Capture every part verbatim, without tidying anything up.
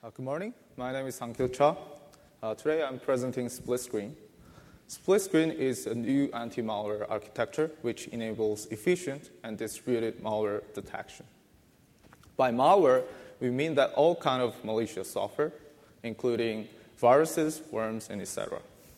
Uh, good morning. My name is Sang-Kil Cha. Uh, today I'm presenting Split Screen. Split Screen is a new anti-malware architecture which enables efficient and distributed malware detection. By malware, we mean that all kind of malicious software, including viruses, worms, and et cetera.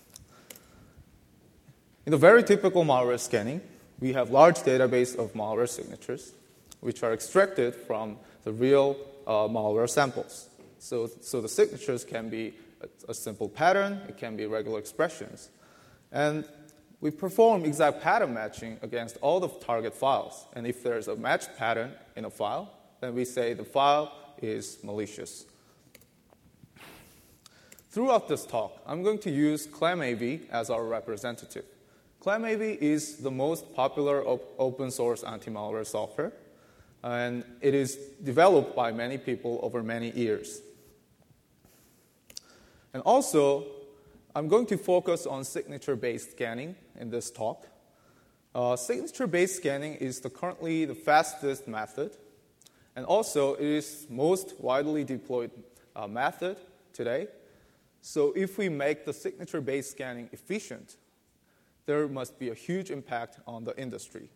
In the very typical malware scanning, we have large database of malware signatures, which are extracted from the real uh, malware samples. So, so the signatures can be a, a simple pattern, it can be regular expressions. And we perform exact pattern matching against all the target files. And if there's a matched pattern in a file, then we say the file is malicious. Throughout this talk, I'm going to use ClamAV as our representative. ClamAV is the most popular op- open source anti-malware software, and it is developed by many people over many years. And also, I'm going to focus on signature-based scanning in this talk. Uh, signature-based scanning is the currently the fastest method, and also it is most widely deployed uh, method today. So if we make the signature-based scanning efficient, there must be a huge impact on the industry.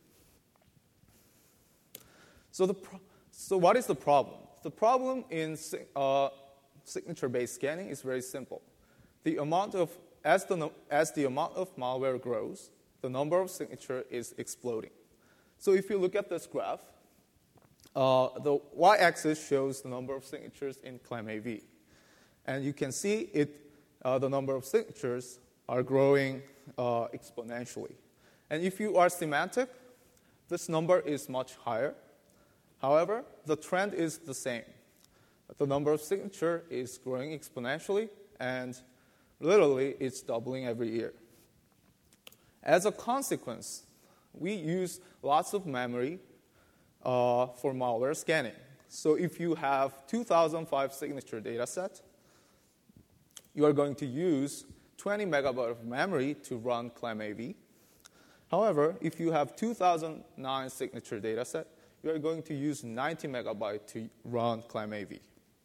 So, the pro- so what is the problem? The problem in uh, signature-based scanning is very simple. The amount of as the as the amount of malware grows, the number of signature is exploding. So if you look at this graph, uh, the y-axis shows the number of signatures in ClamAV, and you can see it. Uh, the number of signatures are growing uh, exponentially. And if you are Symantec, this number is much higher. However, the trend is the same. The number of signature is growing exponentially, and literally it's doubling every year. As a consequence, we use lots of memory uh, for malware scanning. So if you have two thousand five signature data set, you are going to use twenty megabytes of memory to run ClamAV. However, if you have two thousand nine signature data set, you are going to use ninety megabytes to run ClamAV.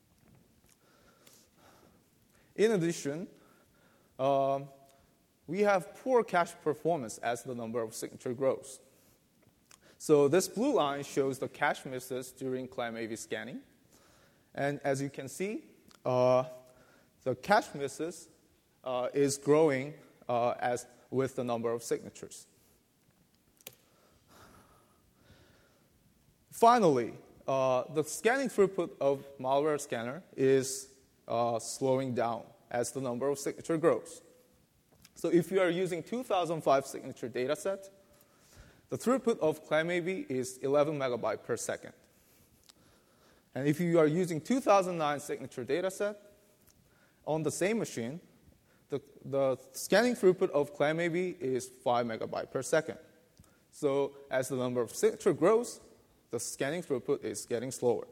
In addition, um, we have poor cache performance as the number of signature grows. So this blue line shows the cache misses during ClamAV scanning. And as you can see, uh, the cache misses uh, is growing uh, as with the number of signatures. Finally, uh, the scanning throughput of malware scanner is uh, slowing down as the number of signature grows. So if you are using two thousand five signature data set, the throughput of ClamAV is eleven megabytes per second. And if you are using two thousand nine signature data set, on the same machine, the, the scanning throughput of ClamAV is five megabytes per second. So as the number of signature grows, the scanning throughput is getting slower.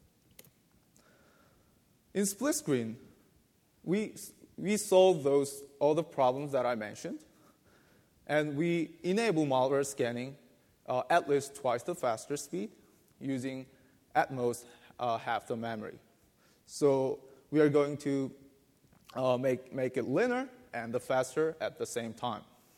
In split screen, we, we solve those, all the problems that I mentioned, and we enable malware scanning uh, at least twice the faster speed, using at most uh, half the memory. So we are going to uh, make, make it linear and the faster at the same time.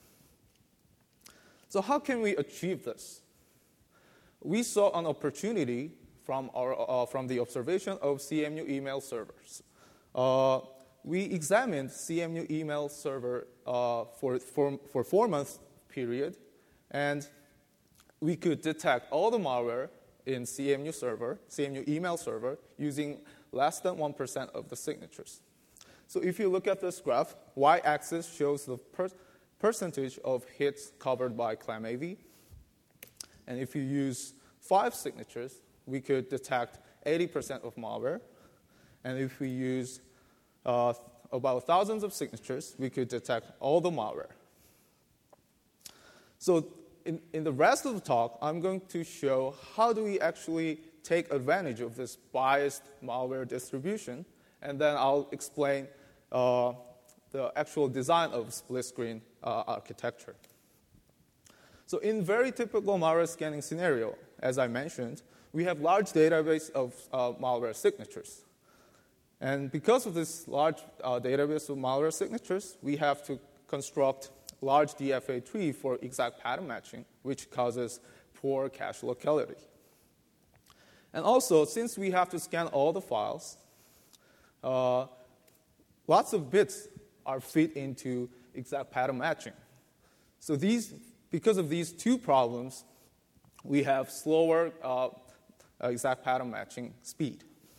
So how can we achieve this? We saw an opportunity from, our, uh, from the observation of C M U email servers. Uh, we examined C M U email server uh, for, for, for four months period, and we could detect all the malware in C M U server, C M U email server, using less than one percent of the signatures. So if you look at this graph, y-axis shows the per- percentage of hits covered by ClamAV. And if you use five signatures, we could detect eighty percent of malware. And if we use uh, about thousands of signatures, we could detect all the malware. So in, in the rest of the talk, I'm going to show how do we actually take advantage of this biased malware distribution, and then I'll explain uh, the actual design of split-screen uh, architecture. So in very typical malware scanning scenario, as I mentioned, we have large database of uh, malware signatures. And because of this large uh, database of malware signatures, we have to construct a large D F A tree for exact pattern matching, which causes poor cache locality. And also, since we have to scan all the files, uh, lots of bits are fit into exact pattern matching. So these, because of these two problems, we have slower uh, exact pattern matching speed.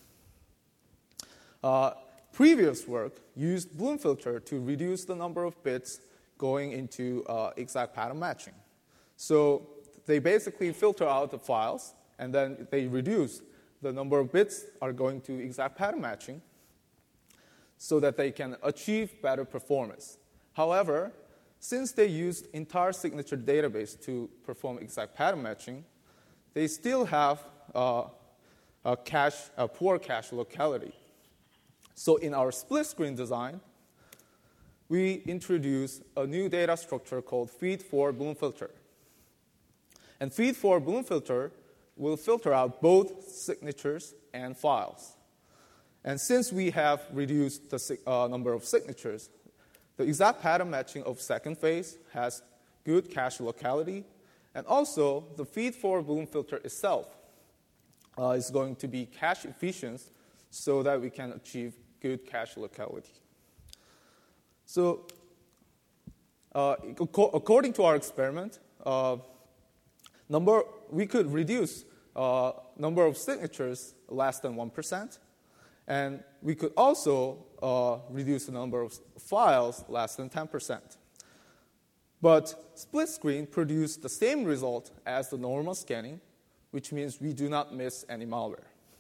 Uh, previous work used Bloom filter to reduce the number of bits going into uh, exact pattern matching. So they basically filter out the files, and then they reduce the number of bits are going to exact pattern matching so that they can achieve better performance. However, since they used entire signature database to perform exact pattern matching, they still have uh, a, cache, a poor cache locality. So in our split screen design, we introduce a new data structure called feed for Bloom filter. And feed for Bloom filter will filter out both signatures and files. And since we have reduced the uh, number of signatures, the exact pattern matching of second phase has good cache locality. And also, the feed for Bloom filter itself uh, is going to be cache efficient so that we can achieve good cache locality. So, uh, according to our experiment, uh, number we could reduce uh, number of signatures less than one percent, and we could also uh, reduce the number of files less than ten percent. But split screen produced the same result as the normal scanning, which means we do not miss any malware.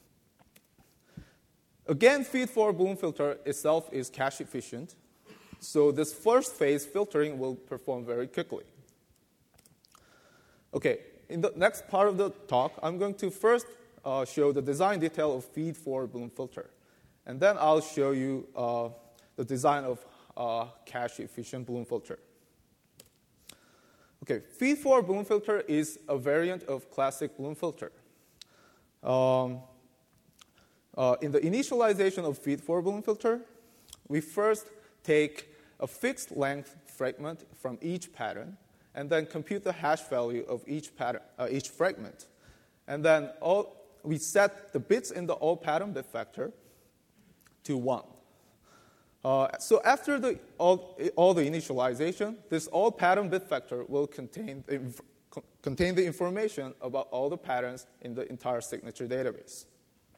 Again, feed for Bloom filter itself is cache efficient, so this first phase filtering will perform very quickly. Okay, in the next part of the talk, I'm going to first uh, show the design detail of feed for Bloom filter, and then I'll show you uh, the design of uh, cache efficient Bloom filter. Okay, feed for Bloom filter is a variant of classic Bloom filter. Um, Uh, in the initialization of feed for Bloom filter, we first take a fixed length fragment from each pattern, and then compute the hash value of each pattern, uh, each fragment, and then all, we set the bits in the all pattern bit vector to one. Uh, so after the all, all the initialization, this all pattern bit vector will contain the, inf- contain the information about all the patterns in the entire signature database.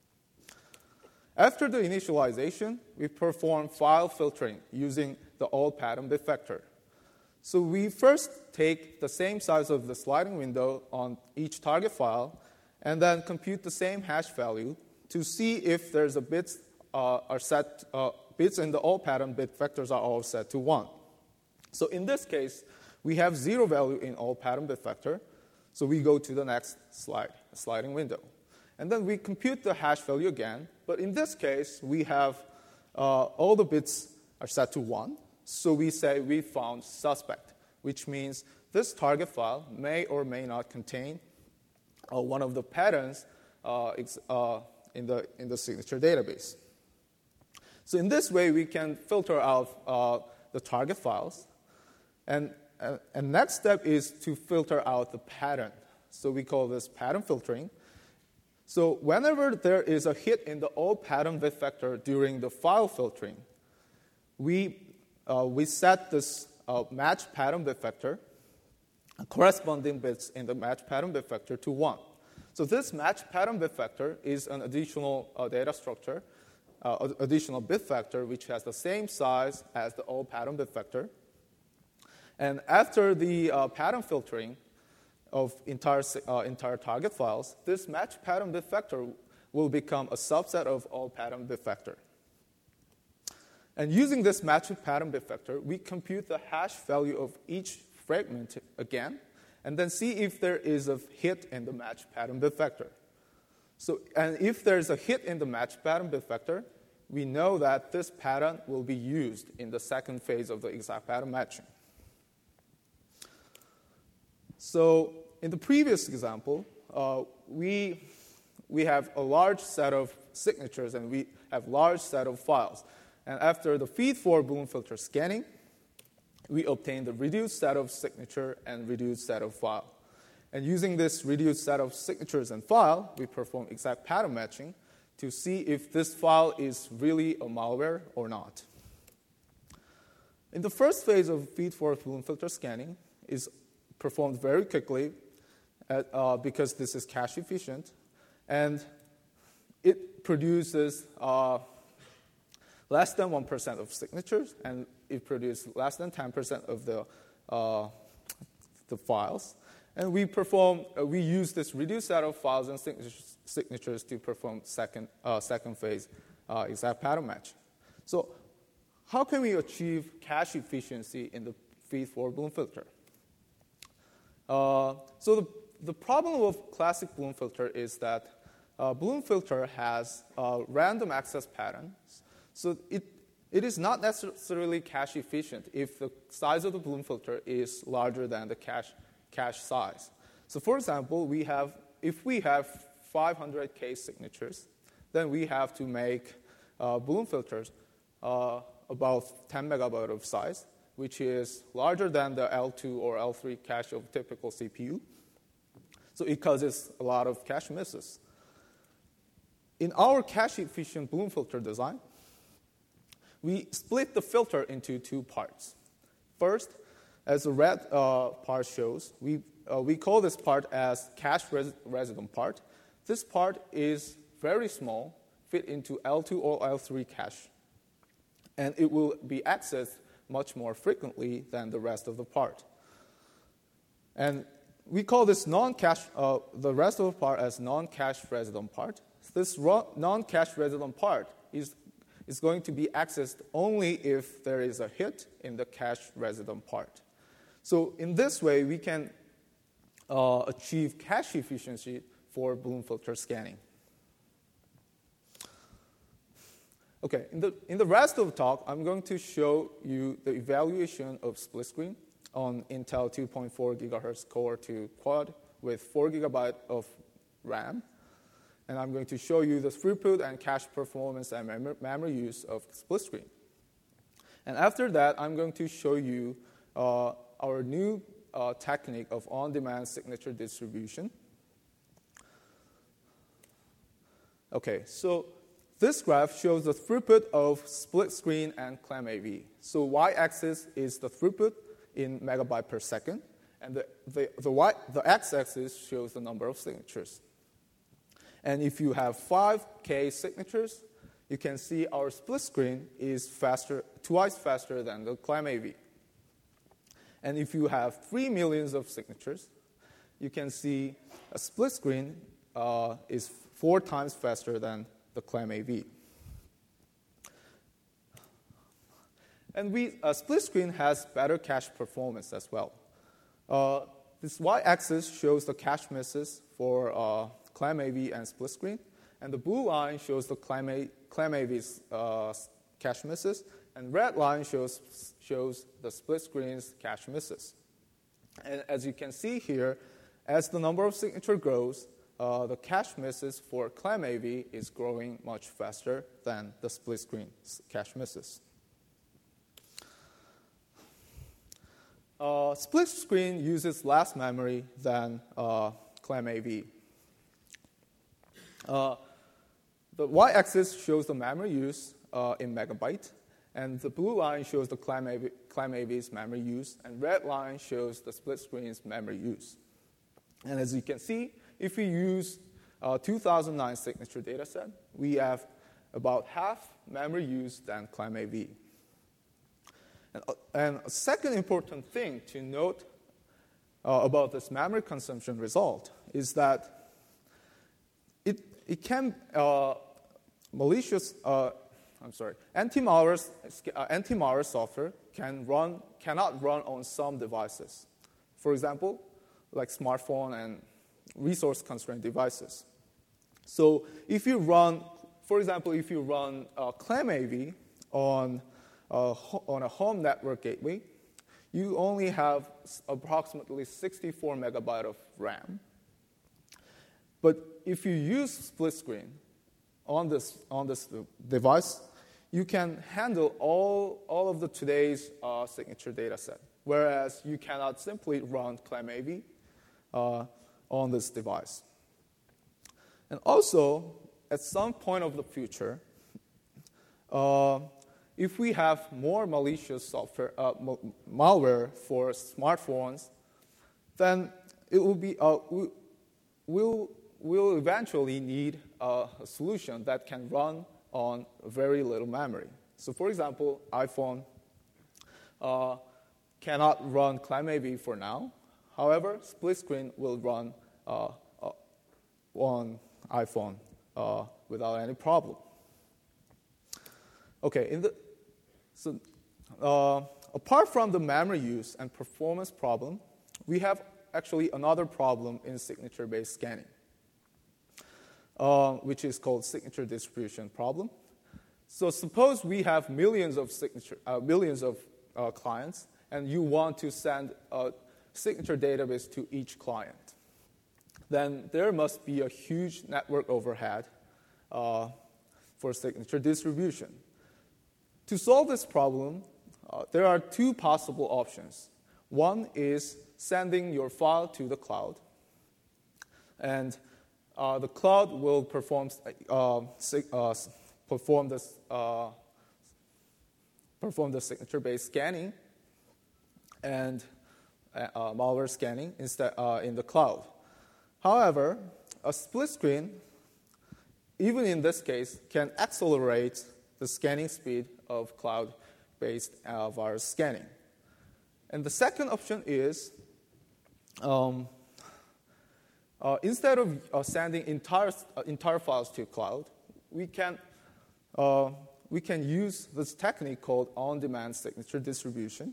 After the initialization, we perform file filtering using the all pattern bit vector. So we first take the same size of the sliding window on each target file, and then compute the same hash value to see if there's a bits uh, are set uh, bits in the all pattern bit vectors are all set to one. So in this case, we have zero value in all pattern bit vector. So we go to the next slide, sliding window. And then we compute the hash value again. But in this case, we have uh, all the bits are set to one. So we say we found suspect, which means this target file may or may not contain uh, one of the patterns uh, uh, in, the, in the signature database. So in this way, we can filter out uh, the target files. And, uh, and next step is to filter out the pattern. So we call this pattern filtering. So whenever there is a hit in the all pattern bit vector during the file filtering, we, uh, we set this uh, match pattern bit vector, corresponding bits in the match pattern bit vector to one. So this match pattern bit vector is an additional uh, data structure, uh, additional bit vector, which has the same size as the all pattern bit vector. And after the uh, pattern filtering of entire, uh, entire target files, this match pattern bit vector will become a subset of all pattern bit vector. And using this match pattern bit vector, we compute the hash value of each fragment again, and then see if there is a hit in the match pattern bit vector. So, and if there's a hit in the match pattern bit vector, we know that this pattern will be used in the second phase of the exact pattern matching. So in the previous example, uh, we, we have a large set of signatures and we have large set of files. And after the feed-forward Bloom filter scanning, we obtain the reduced set of signature and reduced set of file. And using this reduced set of signatures and file, we perform exact pattern matching to see if this file is really a malware or not. In the first phase of feed-forward Bloom filter scanning is performed very quickly at, uh, because this is cache efficient, and it produces uh, less than one percent of signatures, and it produces less than ten percent of the, uh, the files. And we perform, uh, we use this reduced set of files and signatures, signatures to perform second, uh, second phase uh, exact pattern match. So how can we achieve cache efficiency in the feed-forward Bloom filter? Uh, so the, the problem of classic Bloom filter is that uh, Bloom filter has uh, random access patterns. So it, it is not necessarily cache efficient if the size of the Bloom filter is larger than the cache cache size. So for example, we have, if we have five hundred K signatures, then we have to make uh, Bloom filters uh, about ten megabyte of size, which is larger than the L two or L three cache of typical C P U. So it causes a lot of cache misses. In our cache-efficient Bloom filter design, we split the filter into two parts. First, as the red uh, part shows, we, uh, we call this part as cache res resident part. This part is very small, fit into L two or L three cache, and it will be accessed much more frequently than the rest of the part. And we call this non-cache, uh, the rest of the part as non-cache resident part. This non-cache resident part is, is going to be accessed only if there is a hit in the cache resident part. So in this way, we can uh, achieve cache efficiency for Bloom filter scanning. Okay, in the, in the rest of the talk, I'm going to show you the evaluation of split screen on Intel two point four gigahertz Core two Quad with four gigabyte of RAM. And I'm going to show you the throughput and cache performance and mem memory use of split screen. And after that, I'm going to show you uh, our new uh, technique of on-demand signature distribution. Okay, so this graph shows the throughput of split screen and ClamAV. So y-axis is the throughput in megabyte per second, and the, the, the, y, the x-axis shows the number of signatures. And if you have five K signatures, you can see our split screen is faster, twice faster than the ClamAV. And if you have three millions of signatures, you can see a split screen uh, is four times faster than the ClamAV. And we, uh, split screen has better cache performance as well. Uh, this y-axis shows the cache misses for uh, ClamAV and split screen, and the blue line shows the ClamAV's uh, cache misses, and red line shows, shows the split screen's cache misses. And as you can see here, as the number of signature grows, uh, the cache misses for ClamAV is growing much faster than the split screen cache misses. Uh, split screen uses less memory than uh, ClamAV. Uh, the y-axis shows the memory use uh, in megabyte, and the blue line shows the ClamAV, ClamAV's memory use, and red line shows the split screen's memory use. And as you can see, if we use uh, two thousand nine signature dataset, we have about half memory use than ClamAV. And, uh, and a second important thing to note uh, about this memory consumption result is that it, it can, uh, malicious, uh, I'm sorry, anti-malware, uh, anti-malware software can run, cannot run on some devices. For example, like smartphone and resource-constrained devices. So if you run, for example, if you run uh, ClamAV on, uh, on a home network gateway, you only have approximately sixty-four megabyte of RAM. But if you use split screen on this, on this device, you can handle all, all of the today's uh, signature data set, whereas you cannot simply run ClamAV uh, on this device. And also, at some point of the future, uh, if we have more malicious software, uh, malware for smartphones, then it will be, uh, we, we'll, we'll eventually need uh, a solution that can run on very little memory. So for example, iPhone uh, cannot run ClamAV for now. However, split screen will run uh, uh, on iPhone uh, without any problem. Okay, in the, so uh, apart from the memory use and performance problem, we have actually another problem in signature-based scanning, uh, which is called signature distribution problem. So suppose we have millions of signature, uh, millions of uh, clients, and you want to send a signature database to each client. Then there must be a huge network overhead uh, for signature distribution. To solve this problem, uh, there are two possible options. One is sending your file to the cloud, and uh, the cloud will perform uh, uh, perform this uh, perform the signature-based scanning and uh, malware scanning instead uh, in the cloud. However, a split screen, even in this case, can accelerate the scanning speed of cloud-based uh, virus scanning. And the second option is, um, uh, instead of uh, sending entire uh, entire files to cloud, we can uh, we can use this technique called on-demand signature distribution.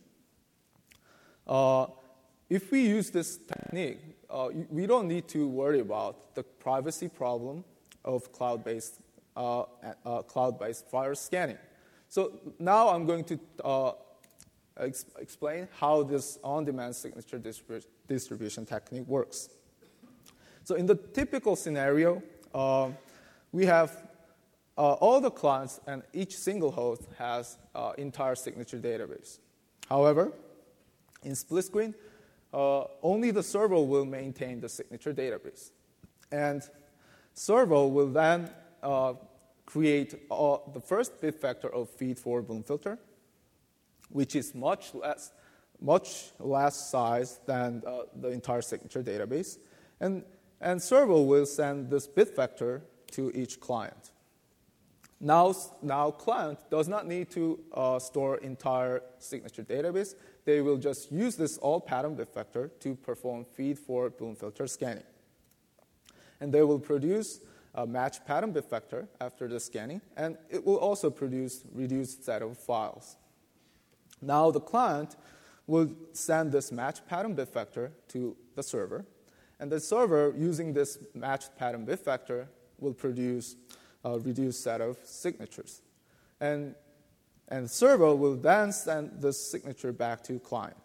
Uh, if we use this technique, uh, we don't need to worry about the privacy problem of cloud-based uh, uh, cloud-based virus scanning. So now I'm going to uh, ex explain how this on-demand signature distribu distribution technique works. So in the typical scenario, uh, we have uh, all the clients, and each single host has uh, entire signature database. However, in split screen, uh, only the server will maintain the signature database. And server will then uh, create uh, the first bit vector of feed forward Bloom filter, which is much less, much less size than uh, the entire signature database. And, and server will send this bit vector to each client. Now, now client does not need to uh, store entire signature database. They will just use this all pattern bit vector to perform feed forward Bloom filter scanning. And they will produce a match pattern bit vector after the scanning, and it will also produce reduced set of files. Now the client will send this match pattern bit vector to the server, and the server, using this matched pattern bit vector, will produce a reduced set of signatures. And, and the server will then send this signature back to client.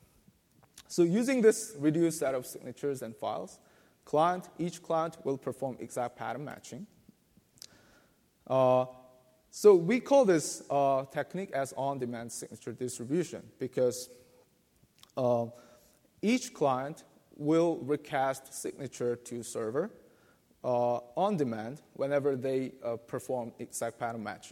So using this reduced set of signatures and files, client, each client will perform exact pattern matching. Uh, so we call this uh, technique as on-demand signature distribution because uh, each client will recast signature to server uh, on demand whenever they uh, perform exact pattern matching.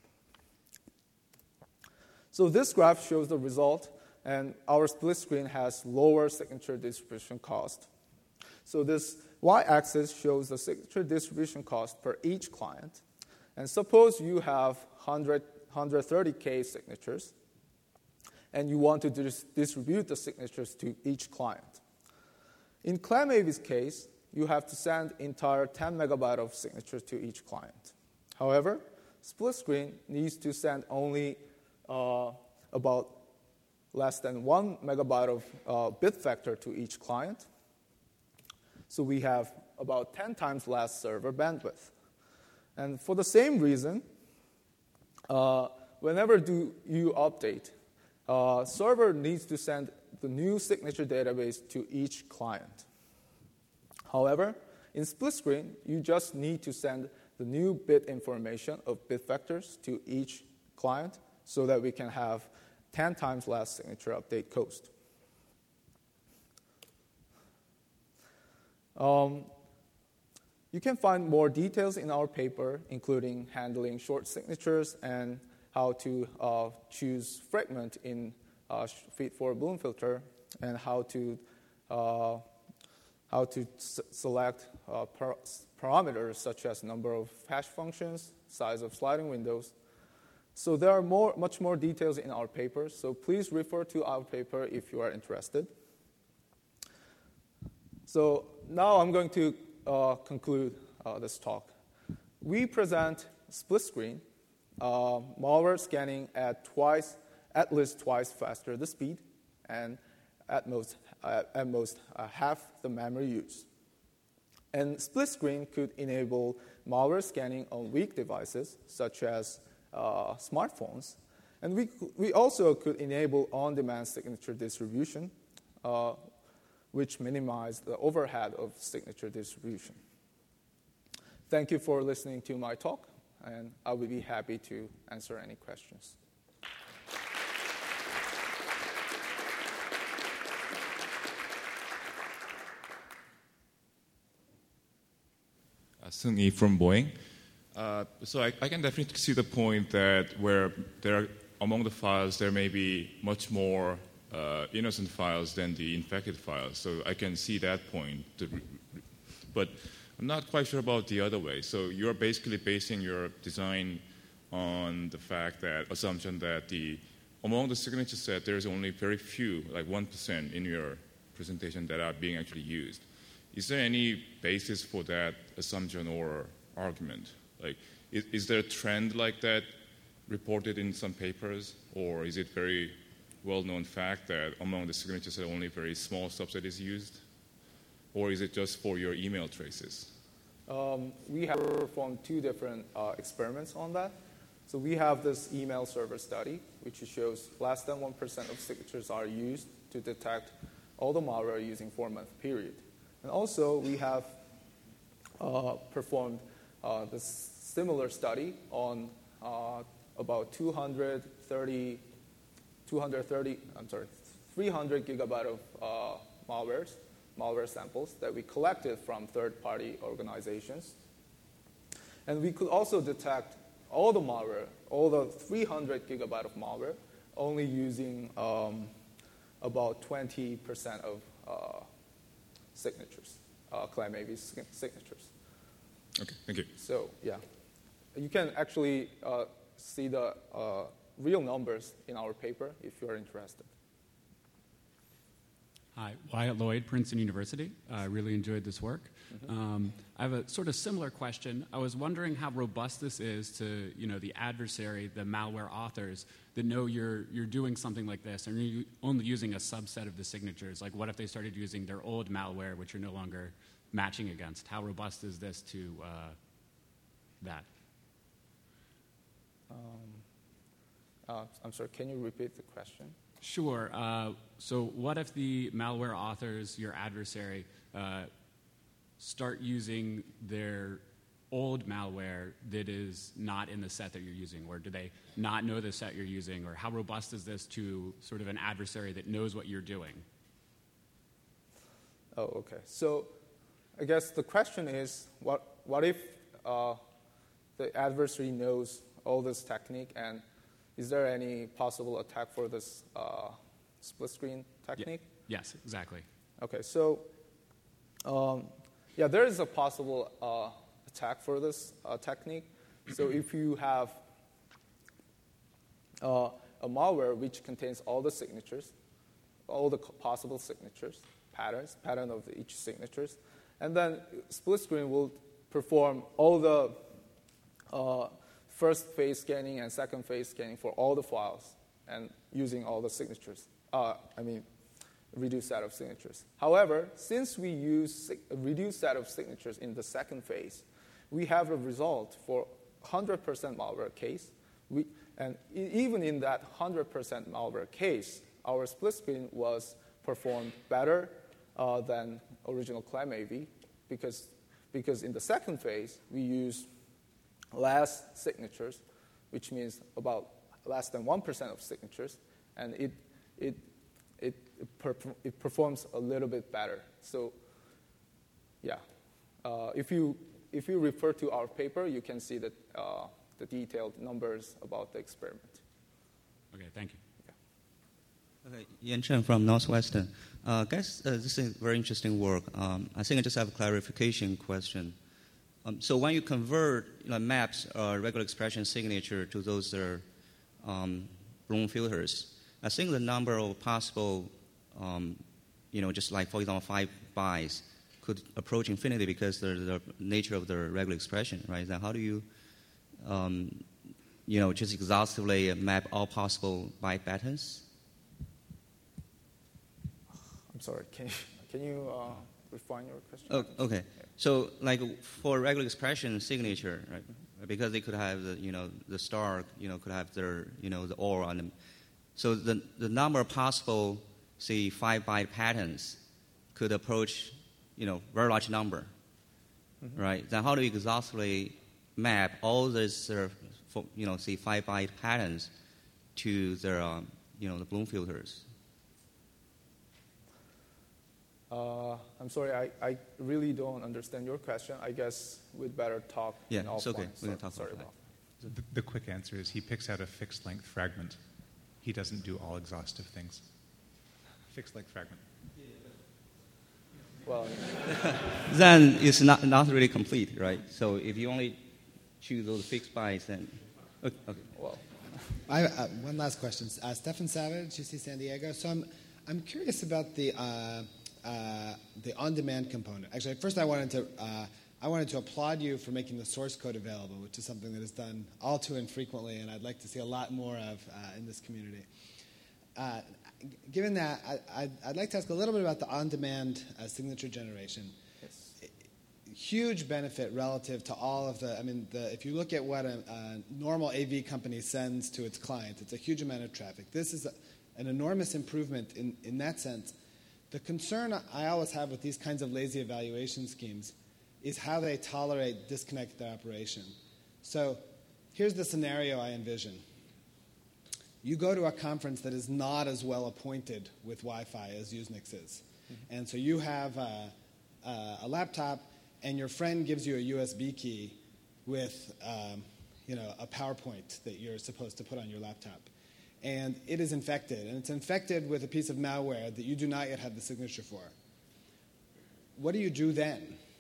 So this graph shows the result, and our split screen has lower signature distribution cost. So this y-axis shows the signature distribution cost per each client. And suppose you have one hundred thirty K signatures, and you want to dis distribute the signatures to each client. In ClamAV's case, you have to send entire ten megabyte of signatures to each client. However, split screen needs to send only uh, about less than one megabyte of uh, bit vector to each client. So we have about ten times less server bandwidth. And for the same reason, uh, whenever do you update, uh, server needs to send the new signature database to each client. However, in split screen, you just need to send the new bit information of bit vectors to each client so that we can have ten times less signature update cost. Um, you can find more details in our paper, including handling short signatures and how to uh, choose fragment in uh, feed-forward Bloom filter, and how to uh, how to s- select uh, par- parameters such as number of hash functions, size of sliding windows. So there are more, much more details in our paper, so please refer to our paper if you are interested. So now I'm going to uh, conclude uh, this talk. We present split screen, uh, malware scanning at twice, at least twice faster the speed, and at most, uh, at most uh, half the memory use. And split screen could enable malware scanning on weak devices, such as uh, smartphones. And we, we also could enable on-demand signature distribution, uh, which minimize the overhead of signature distribution. Thank you for listening to my talk, and I will be happy to answer any questions. Uh, Sung Yi from Boeing. Uh, so I, I can definitely see the point that where there are, among the files, there may be much more uh, innocent files than the infected files. So I can see that point. To, but I'm not quite sure about the other way. So you're basically basing your design on the fact that, assumption that the among the signature set, there's only very few, like one percent in your presentation that are being actually used. Is there any basis for that assumption or argument? Like, is, is there a trend like that reported in some papers, or is it very well-known fact that among the signatures only a very small subset is used? Or is it just for your email traces? Um, we have performed two different uh, experiments on that. So we have this email server study, which shows less than one percent of signatures are used to detect all the malware using four-month period. And also, we have uh, performed uh, this similar study on uh, about two hundred thirty, two hundred thirty, I'm sorry, three hundred gigabyte of uh, malwares, malware samples that we collected from third-party organizations. And we could also detect all the malware, all the three hundred gigabyte of malware, only using um, about twenty percent of uh, signatures, uh, ClamAV signatures. Okay, thank you. So, yeah. You can actually uh, see the uh, real numbers in our paper if you're interested. Hi, Wyatt Lloyd, Princeton University. I uh, really enjoyed this work. Mm-hmm. um, I have a sort of similar question. I was wondering how robust this is to, you know, the adversary, the malware authors that know you're you're doing something like this, and you're only using a subset of the signatures. Like, what if they started using their old malware, which you're no longer matching against? How robust is this to uh, that? Um, uh, I'm sorry, can you repeat the question? Sure. Uh, so what if the malware authors, your adversary, uh, start using their old malware that is not in the set that you're using? Or do they not know the set you're using? Or how robust is this to sort of an adversary that knows what you're doing? Oh, okay. So I guess the question is, what, what if uh, the adversary knows all this technique, and is there any possible attack for this uh, split screen technique? Yeah. Yes, exactly. Okay, so um, yeah, there is a possible uh, attack for this uh, technique. So if you have uh, a malware which contains all the signatures, all the possible signatures, patterns, pattern of each signatures, and then split screen will perform all the uh, first phase scanning and second phase scanning for all the files and using all the signatures. Uh, I mean, reduced set of signatures. However, since we use a reduced set of signatures in the second phase, we have a result for one hundred percent malware case. We, and e- even in that one hundred percent malware case, our split screen was performed better uh, than original ClamAV, because because in the second phase, we use less signatures, which means about less than one percent of signatures, and it, it, it, it, perf- it performs a little bit better. So, yeah. Uh, if you if you refer to our paper, you can see that uh, the detailed numbers about the experiment. Okay, thank you. Okay, Yan Chen from Northwestern. Uh, guys, uh, this is very interesting work. Um, I think I just have a clarification question. Um, so when you convert you know, maps or regular expression signature to those that are um, Bloom filters, I think the number of possible, um, you know, just like, for example, five bytes could approach infinity because of the nature of the regular expression, right? Then how do you, um, you know, just exhaustively map all possible byte patterns? I'm sorry, can you, can you uh, refine your question? Oh, okay. Yeah. So, like for regular expression signature, right? Because they could have the, you know, the star, you know, could have their, you know, the or on them. So the the number of possible, say, five byte patterns could approach, you know, very large number, mm-hmm. right? Then how do you exhaustively map all these, uh, for, you know, say, five byte patterns to their, um, you know, the Bloom filters? Uh, I'm sorry, I, I really don't understand your question. I guess we'd better talk yeah, in offline. It's okay. We can talk sorry about that. The, the quick answer is he picks out a fixed length fragment. He doesn't do all exhaustive things. Fixed length fragment. Well, then it's not not really complete, right? So if you only choose those fixed bytes, then okay. okay. Well, I uh, one last question. Uh, Stefan Savage, U C San Diego. So I'm I'm curious about the uh, uh, the on-demand component. Actually, first I wanted to uh, I wanted to applaud you for making the source code available, which is something that is done all too infrequently, and I'd like to see a lot more of uh, in this community. Uh, given that, I, I'd, I'd like to ask a little bit about the on-demand uh, signature generation. yes. Huge benefit relative to all of the, I mean, the, if you look at what a, a normal A V company sends to its client, it's a huge amount of traffic. This is a, an enormous improvement in, in that sense. The concern I always have with these kinds of lazy evaluation schemes is how they tolerate disconnected operation. So here's the scenario I envision. You go to a conference that is not as well appointed with Wi-Fi as Usenix is. Mm-hmm. And so you have a, a, a laptop, and your friend gives you a U S B key with um, you know, a PowerPoint that you're supposed to put on your laptop. And it is infected, and it's infected with a piece of malware that you do not yet have the signature for. What do you do then?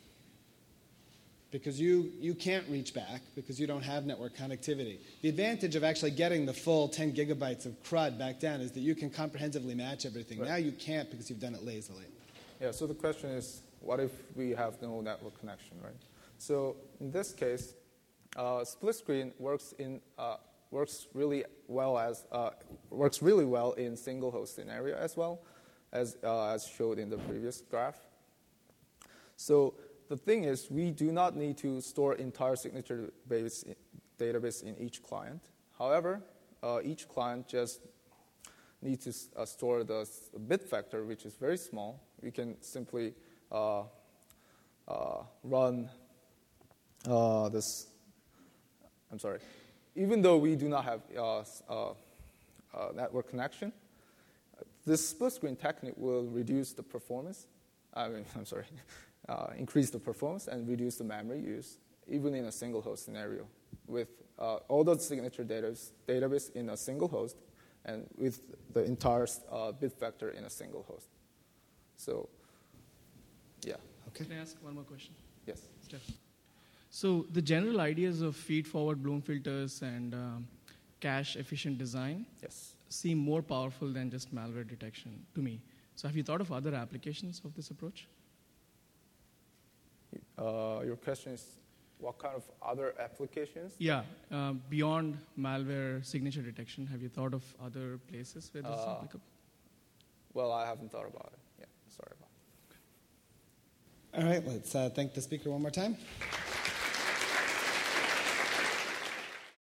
Because you, you can't reach back because you don't have network connectivity. The advantage of actually getting the full ten gigabytes of CRUD back down is that you can comprehensively match everything. Right. Now you can't because you've done it lazily. Yeah, so the question is, what if we have no network connection, right? So in this case, uh, split screen works in uh, works really well as uh, works really well in single host scenario as well, as uh, as showed in the previous graph. So the thing is, we do not need to store entire signature base database in each client. However, uh, each client just needs to uh, store the bit vector, which is very small. We can simply uh, uh, run uh, this. I'm sorry. Even though we do not have uh, uh, uh, network connection, this split screen technique will reduce the performance. I mean, I'm sorry. Uh, increase the performance and reduce the memory use, even in a single host scenario, with uh, all the signature database, database in a single host, and with the entire uh, bit vector in a single host. So, yeah. Okay. Can I ask one more question? Yes. Steph. So the general ideas of feed-forward Bloom filters and um, cache-efficient design yes. seem more powerful than just malware detection to me. So have you thought of other applications of this approach? Uh, your question is, what kind of other applications? Yeah, uh, beyond malware signature detection, have you thought of other places where this uh, is applicable? Well, I haven't thought about it. Yeah, sorry about it. All right, let's uh, thank the speaker one more time.